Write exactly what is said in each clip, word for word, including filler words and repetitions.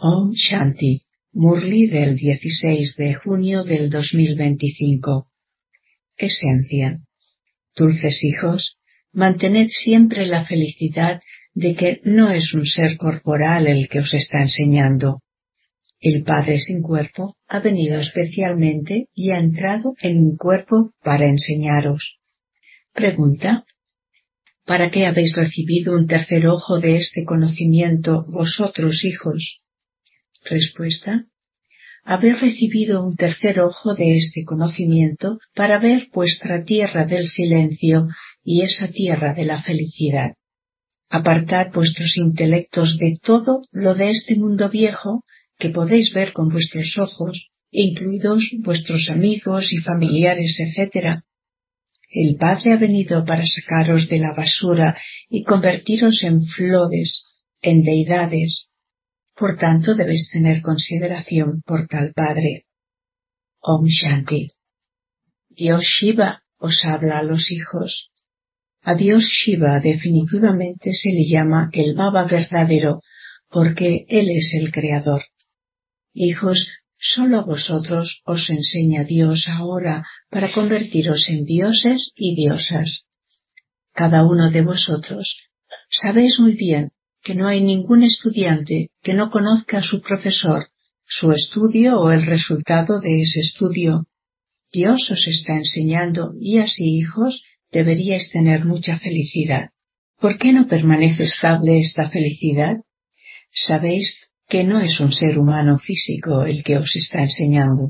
Om Shanti, Murli del dieciséis de junio del dos mil veinticinco. Esencia. Dulces hijos, mantened siempre la felicidad de que no es un ser corporal el que os está enseñando. El Padre sin cuerpo ha venido especialmente y ha entrado en un cuerpo para enseñaros. Pregunta: ¿para qué habéis recibido un tercer ojo de este conocimiento vosotros, hijos? Respuesta: habéis recibido un tercer ojo de este conocimiento para ver vuestra tierra del silencio y esa tierra de la felicidad. Apartad vuestros intelectos de todo lo de este mundo viejo que podéis ver con vuestros ojos, incluidos vuestros amigos y familiares, etcétera. El Padre ha venido para sacaros de la basura y convertiros en flores, en deidades. Por tanto, debéis tener consideración por tal Padre. Om Shanti. Dios Shiva os habla a los hijos. A Dios Shiva definitivamente se le llama el Baba verdadero, porque Él es el Creador. Hijos, solo a vosotros os enseña Dios ahora para convertiros en dioses y diosas. Cada uno de vosotros sabéis muy bien que no hay ningún estudiante que no conozca a su profesor, su estudio o el resultado de ese estudio. Dios os está enseñando y así, hijos, deberíais tener mucha felicidad. ¿Por qué no permanece estable esta felicidad? Sabéis que no es un ser humano físico el que os está enseñando.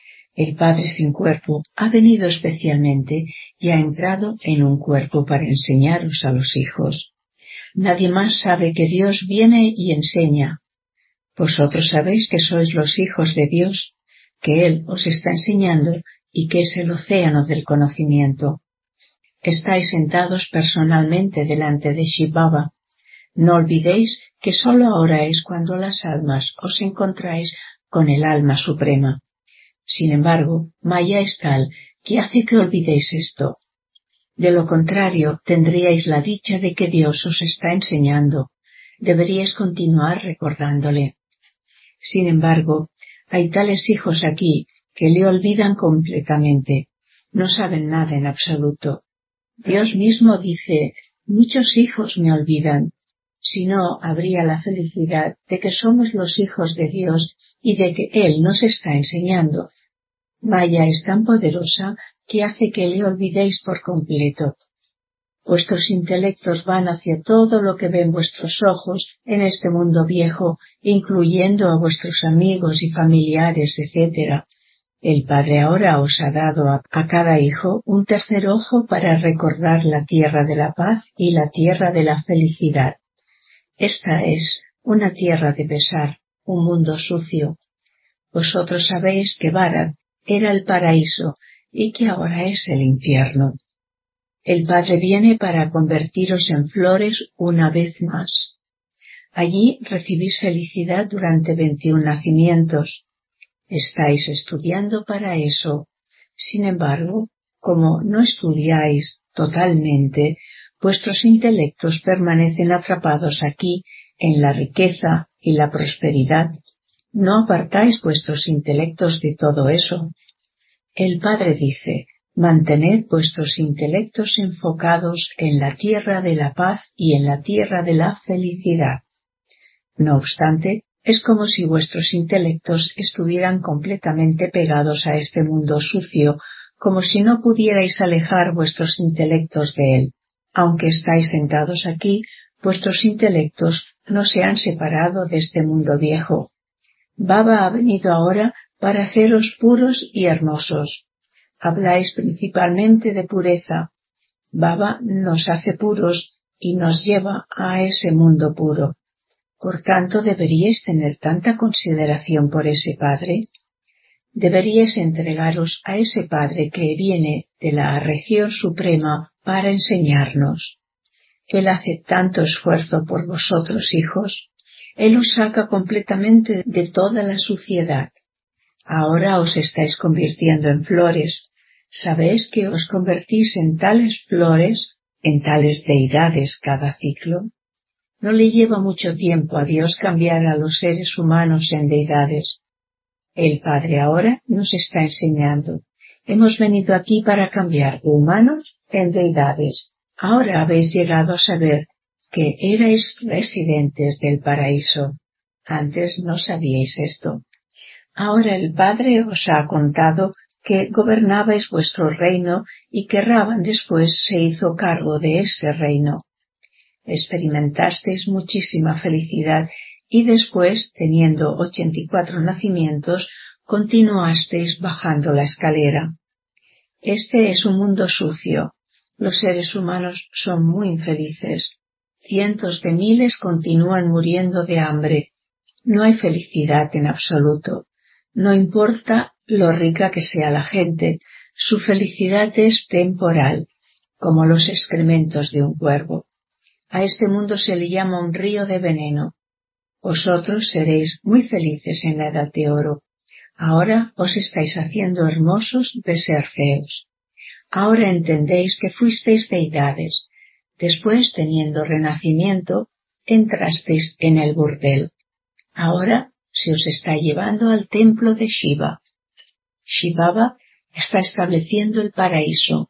El Padre sin cuerpo ha venido especialmente y ha entrado en un cuerpo para enseñaros a los hijos. Nadie más sabe que Dios viene y enseña. Vosotros sabéis que sois los hijos de Dios, que Él os está enseñando y que es el océano del conocimiento. Estáis sentados personalmente delante de Shiv Baba. No olvidéis que sólo ahora es cuando las almas os encontráis con el alma suprema. Sin embargo, Maya es tal que hace que olvidéis esto. De lo contrario, tendríais la dicha de que Dios os está enseñando. Deberíais continuar recordándole. Sin embargo, hay tales hijos aquí que le olvidan completamente. No saben nada en absoluto. Dios mismo dice: muchos hijos me olvidan. Si no, habría la felicidad de que somos los hijos de Dios y de que Él nos está enseñando. Maya es tan poderosa que hace que le olvidéis por completo. Vuestros intelectos van hacia todo lo que ven vuestros ojos en este mundo viejo, incluyendo a vuestros amigos y familiares, etcétera. El Padre ahora os ha dado a, a cada hijo un tercer ojo para recordar la tierra de la paz y la tierra de la felicidad. Esta es una tierra de pesar, un mundo sucio. Vosotros sabéis que Bharat era el paraíso y que ahora es el infierno. El Padre viene para convertiros en flores una vez más. Allí recibís felicidad durante veintiún nacimientos. Estáis estudiando para eso. Sin embargo, como no estudiáis totalmente, vuestros intelectos permanecen atrapados aquí en la riqueza y la prosperidad. No apartáis vuestros intelectos de todo eso. El Padre dice: mantened vuestros intelectos enfocados en la tierra de la paz y en la tierra de la felicidad. No obstante, es como si vuestros intelectos estuvieran completamente pegados a este mundo sucio, como si no pudierais alejar vuestros intelectos de él. Aunque estáis sentados aquí, vuestros intelectos no se han separado de este mundo viejo. Baba ha venido ahora para haceros puros y hermosos. Habláis principalmente de pureza. Baba nos hace puros y nos lleva a ese mundo puro. Por tanto, deberíais tener tanta consideración por ese Padre. Deberíais entregaros a ese Padre que viene de la región suprema para enseñarnos. Él hace tanto esfuerzo por vosotros, hijos. Él os saca completamente de toda la suciedad. Ahora os estáis convirtiendo en flores. ¿Sabéis que os convertís en tales flores, en tales deidades cada ciclo? No le lleva mucho tiempo a Dios cambiar a los seres humanos en deidades. El Padre ahora nos está enseñando. Hemos venido aquí para cambiar de humanos en deidades. Ahora habéis llegado a saber que erais residentes del paraíso. Antes no sabíais esto. Ahora el Padre os ha contado que gobernabais vuestro reino y que Raban después se hizo cargo de ese reino. Experimentasteis muchísima felicidad y después, teniendo ochenta y cuatro nacimientos, continuasteis bajando la escalera. Este es un mundo sucio. Los seres humanos son muy infelices. Cientos de miles continúan muriendo de hambre. No hay felicidad en absoluto. No importa lo rica que sea la gente, su felicidad es temporal, como los excrementos de un cuervo. A este mundo se le llama un río de veneno. Vosotros seréis muy felices en la edad de oro. Ahora os estáis haciendo hermosos de ser feos. Ahora entendéis que fuisteis deidades. Después, teniendo renacimiento, entrasteis en el burdel. Ahora se os está llevando al templo de Shiva. Shivaba está estableciendo el paraíso.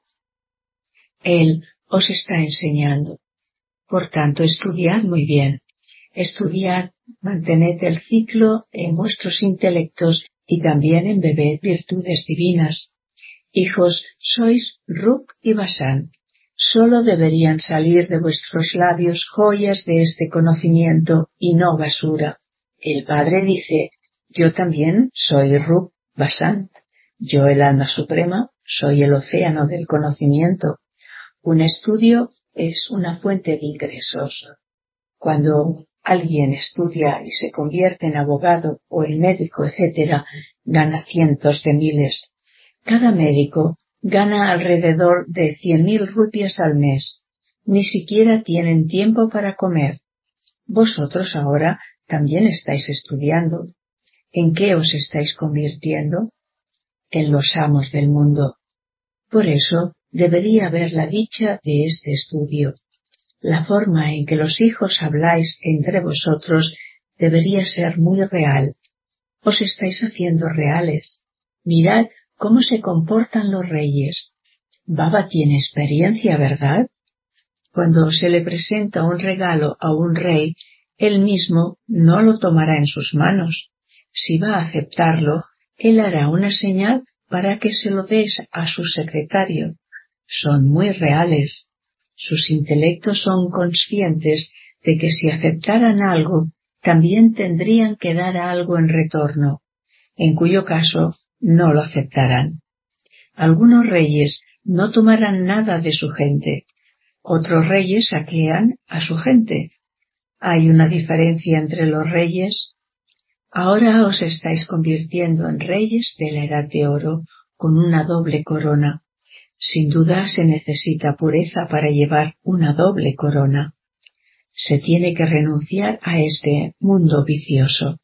Él os está enseñando. Por tanto, estudiad muy bien. Estudiad, mantened el ciclo en vuestros intelectos y también embebed virtudes divinas. Hijos, sois Ruk y Basán. Solo deberían salir de vuestros labios joyas de este conocimiento y no basura. El Padre dice, yo también soy Ruk, Basán. Yo, el alma suprema, soy el océano del conocimiento. Un estudio es una fuente de ingresos. Cuando alguien estudia y se convierte en abogado o en médico, etcétera, gana cientos de miles. Cada médico gana alrededor de cien mil rupias al mes. Ni siquiera tienen tiempo para comer. Vosotros ahora también estáis estudiando. ¿En qué os estáis convirtiendo? En los amos del mundo. Por eso debería haber la dicha de este estudio. La forma en que los hijos habláis entre vosotros debería ser muy real. Os estáis haciendo reales. Mirad cómo se comportan los reyes. Baba tiene experiencia, ¿verdad? Cuando se le presenta un regalo a un rey, él mismo no lo tomará en sus manos. Si va a aceptarlo, él hará una señal para que se lo des a su secretario. Son muy reales. Sus intelectos son conscientes de que si aceptaran algo, también tendrían que dar algo en retorno, en cuyo caso no lo aceptarán. Algunos reyes no tomarán nada de su gente. Otros reyes saquean a su gente. ¿Hay una diferencia entre los reyes? Ahora os estáis convirtiendo en reyes de la edad de oro, con una doble corona. Sin duda se necesita pureza para llevar una doble corona. Se tiene que renunciar a este mundo vicioso.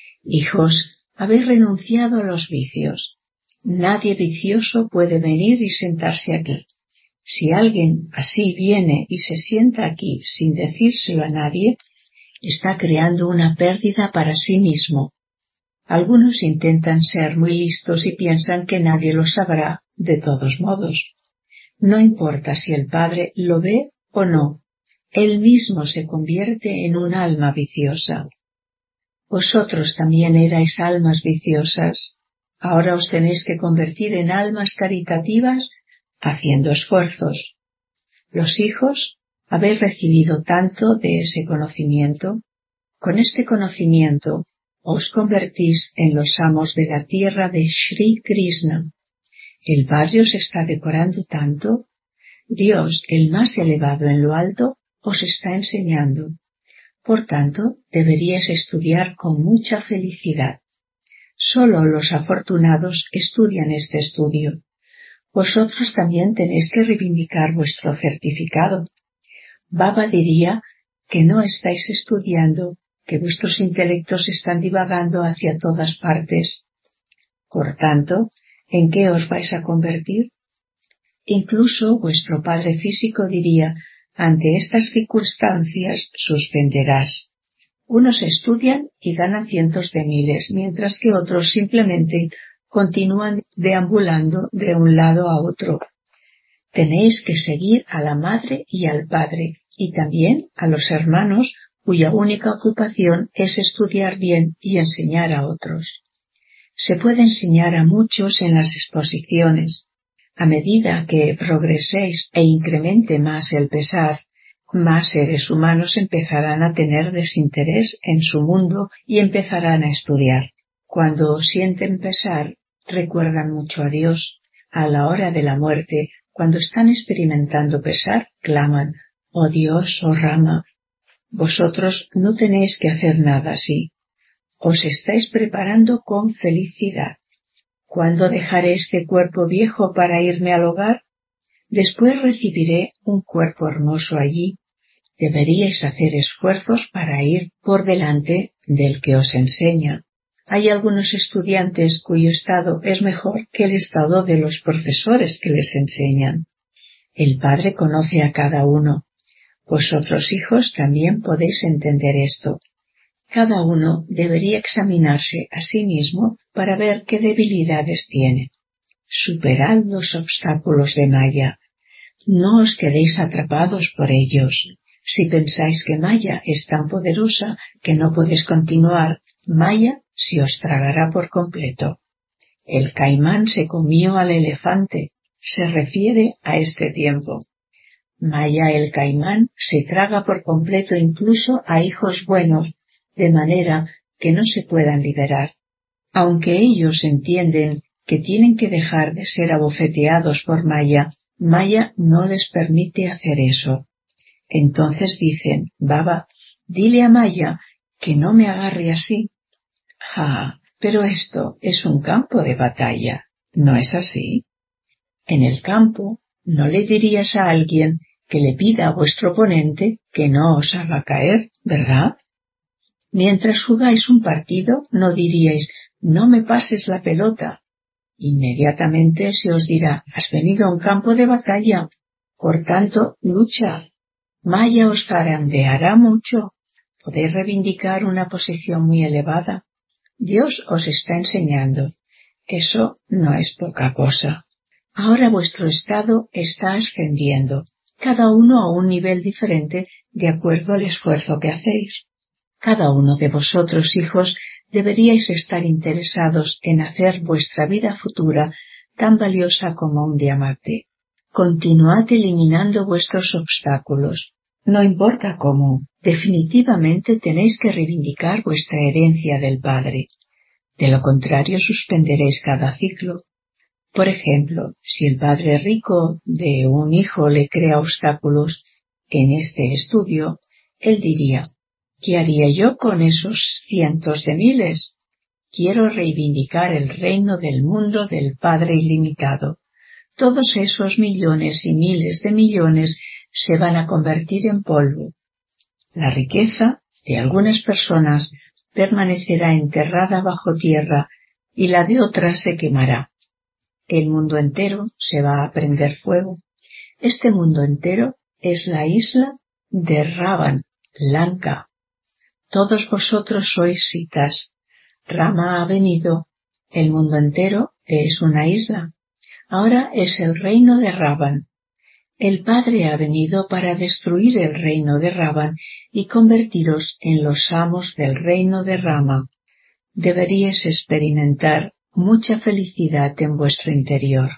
Hijos, habéis renunciado a los vicios. Nadie vicioso puede venir y sentarse aquí. Si alguien así viene y se sienta aquí sin decírselo a nadie, está creando una pérdida para sí mismo. Algunos intentan ser muy listos y piensan que nadie lo sabrá de todos modos. No importa si el Padre lo ve o no, él mismo se convierte en un alma viciosa. Vosotros también erais almas viciosas. Ahora os tenéis que convertir en almas caritativas haciendo esfuerzos. Los hijos, habéis recibido tanto de ese conocimiento. Con este conocimiento os convertís en los amos de la tierra de Shri Krishna. El barrio se está decorando tanto. Dios, el más elevado en lo alto, os está enseñando. Por tanto, deberíais estudiar con mucha felicidad. Solo los afortunados estudian este estudio. Vosotros también tenéis que reivindicar vuestro certificado. Baba diría que no estáis estudiando, que vuestros intelectos están divagando hacia todas partes. Por tanto, ¿en qué os vais a convertir? Incluso vuestro padre físico diría, Ante estas circunstancias suspenderás. Unos estudian y ganan cientos de miles, mientras que otros simplemente continúan deambulando de un lado a otro. Tenéis que seguir a la madre y al padre, y también a los hermanos cuya única ocupación es estudiar bien y enseñar a otros. Se puede enseñar a muchos en las exposiciones. A medida que progreséis e incremente más el pesar, más seres humanos empezarán a tener desinterés en su mundo y empezarán a estudiar. Cuando sienten pesar, recuerdan mucho a Dios. A la hora de la muerte, cuando están experimentando pesar, claman: «Oh Dios, oh Rama». Vosotros no tenéis que hacer nada así. Os estáis preparando con felicidad. ¿Cuándo dejaré este cuerpo viejo para irme al hogar? Después recibiré un cuerpo hermoso allí. Deberíais hacer esfuerzos para ir por delante del que os enseña. Hay algunos estudiantes cuyo estado es mejor que el estado de los profesores que les enseñan. El Padre conoce a cada uno. Vosotros, hijos, también podéis entender esto. Cada uno debería examinarse a sí mismo para ver qué debilidades tiene. Superad los obstáculos de Maya. No os quedéis atrapados por ellos. Si pensáis que Maya es tan poderosa que no podéis continuar, Maya se os tragará por completo. El caimán se comió al elefante. Se refiere a este tiempo. Maya el caimán se traga por completo incluso a hijos buenos, de manera que no se puedan liberar. Aunque ellos entienden que tienen que dejar de ser abofeteados por Maya, Maya no les permite hacer eso. Entonces dicen: «Baba, dile a Maya que no me agarre así». «Ah, pero esto es un campo de batalla, ¿no es así? En el campo no le dirías a alguien que le pida a vuestro oponente que no os haga caer, ¿verdad? Mientras jugáis un partido no diríais: «No me pases la pelota». Inmediatamente se os dirá: «Has venido a un campo de batalla, por tanto, lucha». Maya os zarandeará mucho. Podéis reivindicar una posición muy elevada. Dios os está enseñando. Eso no es poca cosa. Ahora vuestro estado está ascendiendo, cada uno a un nivel diferente de acuerdo al esfuerzo que hacéis. Cada uno de vosotros, hijos, deberíais estar interesados en hacer vuestra vida futura tan valiosa como un diamante. Continuad eliminando vuestros obstáculos. No importa cómo, definitivamente tenéis que reivindicar vuestra herencia del Padre. De lo contrario, suspenderéis cada ciclo. Por ejemplo, si el padre rico de un hijo le crea obstáculos en este estudio, él diría: «¿Qué haría yo con esos cientos de miles? Quiero reivindicar el reino del mundo del Padre ilimitado. Todos esos millones y miles de millones se van a convertir en polvo. La riqueza de algunas personas permanecerá enterrada bajo tierra y la de otras se quemará. El mundo entero se va a prender fuego. Este mundo entero es la isla de Ravan, Lanka. Todos vosotros sois sitas. Rama ha venido. El mundo entero es una isla. Ahora es el reino de Ravan. El Padre ha venido para destruir el reino de Ravan y convertiros en los amos del reino de Rama. Deberíais experimentar mucha felicidad en vuestro interior.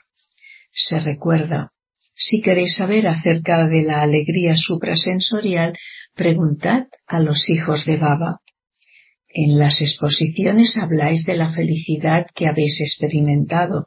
Se recuerda, si queréis saber acerca de la alegría suprasensorial, preguntad a los hijos de Baba. En las exposiciones habláis de la felicidad que habéis experimentado.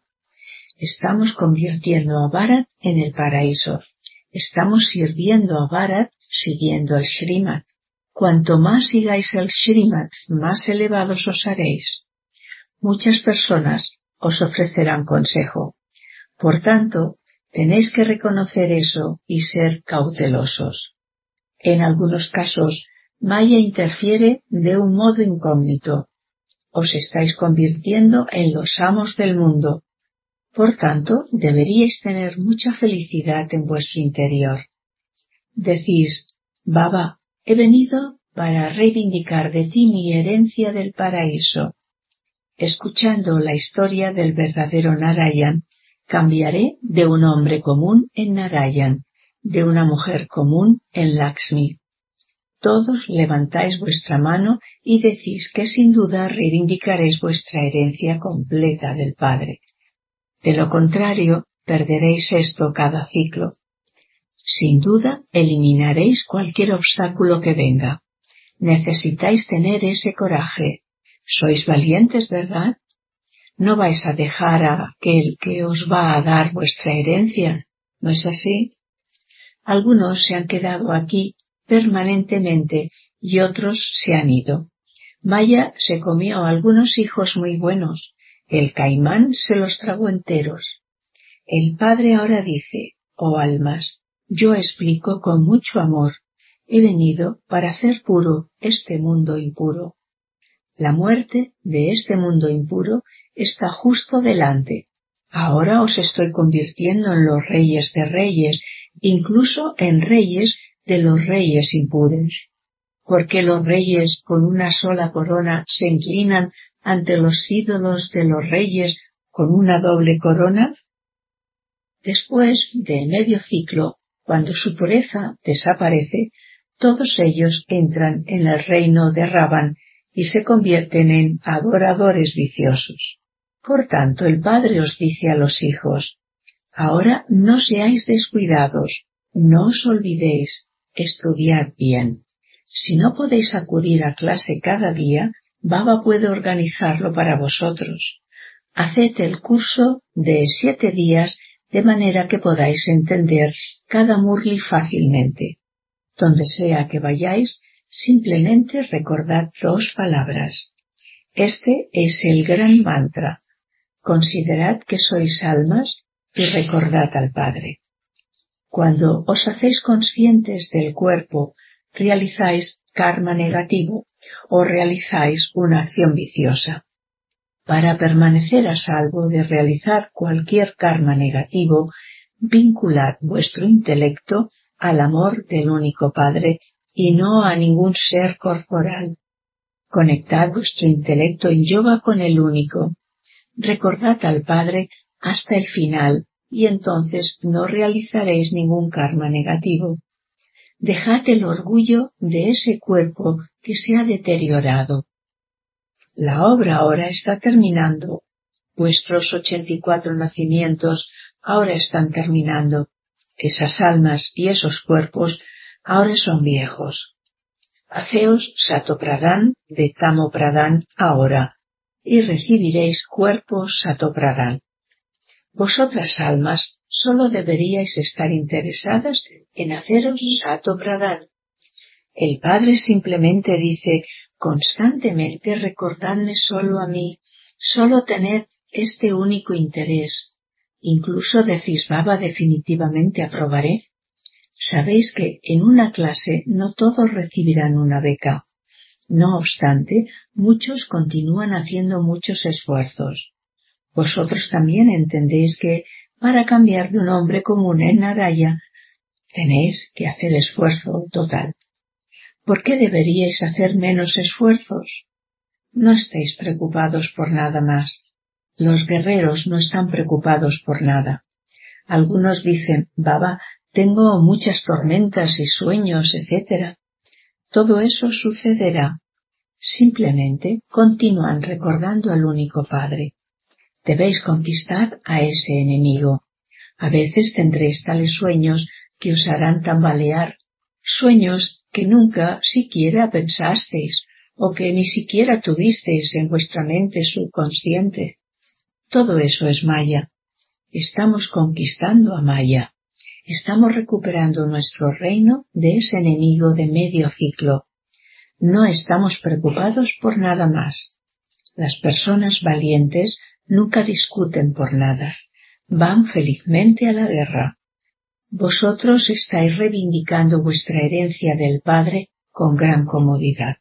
Estamos convirtiendo a Bharat en el paraíso. Estamos sirviendo a Bharat siguiendo el Srimad. Cuanto más sigáis el Srimad, más elevados os haréis. Muchas personas os ofrecerán consejo. Por tanto, tenéis que reconocer eso y ser cautelosos. En algunos casos, Maya interfiere de un modo incógnito. Os estáis convirtiendo en los amos del mundo. Por tanto, deberíais tener mucha felicidad en vuestro interior. Decís, Baba, he venido para reivindicar de ti mi herencia del paraíso. Escuchando la historia del verdadero Narayan, cambiaré de un hombre común en Narayan, de una mujer común en Lakshmi. Todos levantáis vuestra mano y decís que sin duda reivindicaréis vuestra herencia completa del Padre. De lo contrario, perderéis esto cada ciclo. Sin duda, eliminaréis cualquier obstáculo que venga. Necesitáis tener ese coraje. Sois valientes, ¿verdad? No vais a dejar a aquel que os va a dar vuestra herencia, ¿no es así? Algunos se han quedado aquí permanentemente y otros se han ido. Maya se comió algunos hijos muy buenos. El caimán se los tragó enteros. El Padre ahora dice, oh almas, yo explico con mucho amor. He venido para hacer puro este mundo impuro. La muerte de este mundo impuro está justo delante. Ahora os estoy convirtiendo en los reyes de reyes, incluso en reyes de los reyes impuros. ¿Por qué los reyes con una sola corona se inclinan ante los ídolos de los reyes con una doble corona? Después de medio ciclo, cuando su pureza desaparece, todos ellos entran en el reino de Ravan y se convierten en adoradores viciosos. Por tanto, el Padre os dice a los hijos, ahora no seáis descuidados, no os olvidéis, estudiad bien. Si no podéis acudir a clase cada día, Baba puede organizarlo para vosotros. Haced el curso de siete días de manera que podáis entender cada murli fácilmente. Donde sea que vayáis, simplemente recordad dos palabras. Este es el gran mantra. Considerad que sois almas y recordad al Padre. Cuando os hacéis conscientes del cuerpo, realizáis karma negativo o realizáis una acción viciosa. Para permanecer a salvo de realizar cualquier karma negativo, vinculad vuestro intelecto al amor del único Padre y no a ningún ser corporal. Conectad vuestro intelecto en yoga con el único. Recordad al Padre hasta el final y entonces no realizaréis ningún karma negativo. Dejad el orgullo de ese cuerpo que se ha deteriorado. La obra ahora está terminando. Vuestros ochenta y cuatro nacimientos ahora están terminando. Esas almas y esos cuerpos ahora son viejos. Haceos Satopradán de Tamopradán ahora, y recibiréis cuerpos Satopradán. Vosotras almas solo deberíais estar interesadas en haceros Satopradán. El Padre simplemente dice, constantemente recordadme solo a mí, solo tened este único interés. Incluso decís, Baba, definitivamente aprobaré. Sabéis que en una clase no todos recibirán una beca. No obstante, muchos continúan haciendo muchos esfuerzos. Vosotros también entendéis que para cambiar de un hombre común en Naraya, tenéis que hacer esfuerzo total. ¿Por qué deberíais hacer menos esfuerzos? No estéis preocupados por nada más. Los guerreros no están preocupados por nada. Algunos dicen, Baba, tengo muchas tormentas y sueños, etcétera. Todo eso sucederá. Simplemente continúan recordando al único Padre. Debéis conquistar a ese enemigo. A veces tendréis tales sueños que os harán tambalear, sueños que nunca siquiera pensasteis o que ni siquiera tuvisteis en vuestra mente subconsciente. Todo eso es Maya. Estamos conquistando a Maya. Estamos recuperando nuestro reino de ese enemigo de medio ciclo. No estamos preocupados por nada más. Las personas valientes nunca discuten por nada. Van felizmente a la guerra. Vosotros estáis reivindicando vuestra herencia del Padre con gran comodidad.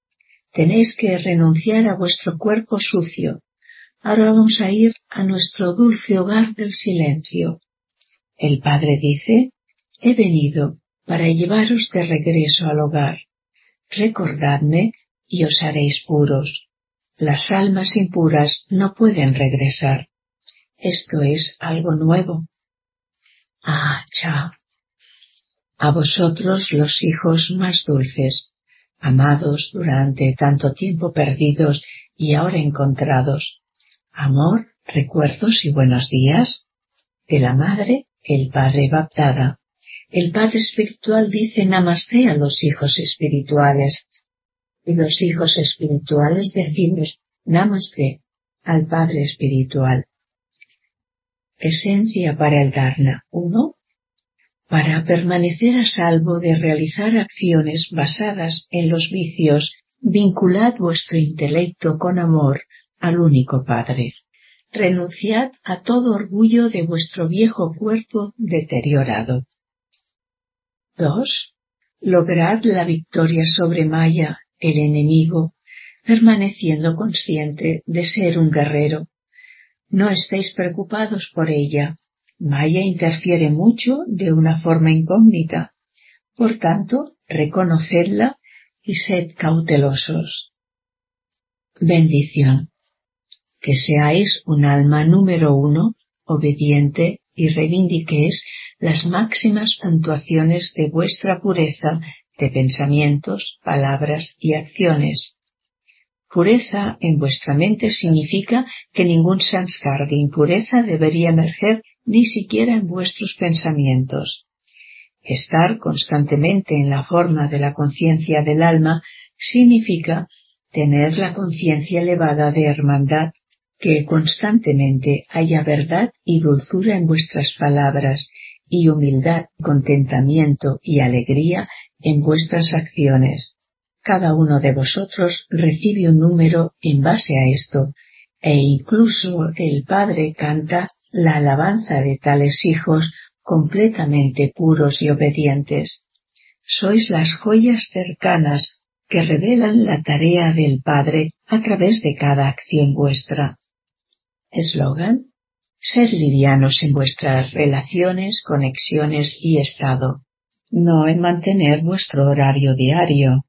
Tenéis que renunciar a vuestro cuerpo sucio. Ahora vamos a ir a nuestro dulce hogar del silencio. El Padre dice, he venido para llevaros de regreso al hogar. Recordadme y os haréis puros. Las almas impuras no pueden regresar. Esto es algo nuevo. Ah, cha. A vosotros los hijos más dulces, amados durante tanto tiempo perdidos y ahora encontrados. Amor, recuerdos y buenos días. De la madre, el padre Baptada. El padre espiritual dice Namaste a los hijos espirituales. Y los hijos espirituales decimos Namaste al padre espiritual. Esencia para el Dharna. uno. Para permanecer a salvo de realizar acciones basadas en los vicios, vinculad vuestro intelecto con amor al único Padre. Renunciad a todo orgullo de vuestro viejo cuerpo deteriorado. dos. Lograd la victoria sobre Maya, el enemigo, permaneciendo consciente de ser un guerrero. No estéis preocupados por ella. Maya interfiere mucho de una forma incógnita. Por tanto, reconocedla y sed cautelosos. Bendición. Que seáis un alma número uno, obediente, y reivindiquéis las máximas puntuaciones de vuestra pureza de pensamientos, palabras y acciones. Pureza en vuestra mente significa que ningún samskar de impureza debería emerger ni siquiera en vuestros pensamientos. Estar constantemente en la forma de la conciencia del alma significa tener la conciencia elevada de hermandad, que constantemente haya verdad y dulzura en vuestras palabras, y humildad, contentamiento y alegría en vuestras acciones. Cada uno de vosotros recibe un número en base a esto, e incluso el Padre canta la alabanza de tales hijos completamente puros y obedientes. Sois las joyas cercanas que revelan la tarea del Padre a través de cada acción vuestra. Eslogan: sed livianos en vuestras relaciones, conexiones y estado, no en mantener vuestro horario diario.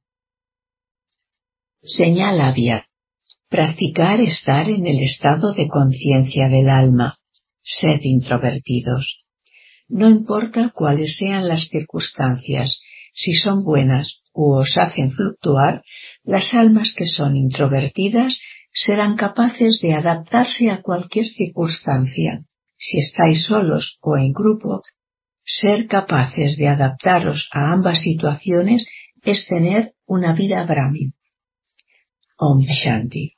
Señal Avyad: practicar estar en el estado de conciencia del alma. Sed introvertidos. No importa cuáles sean las circunstancias, si son buenas u os hacen fluctuar, las almas que son introvertidas serán capaces de adaptarse a cualquier circunstancia. Si estáis solos o en grupo, ser capaces de adaptaros a ambas situaciones es tener una vida Brahmin. Om Shanti.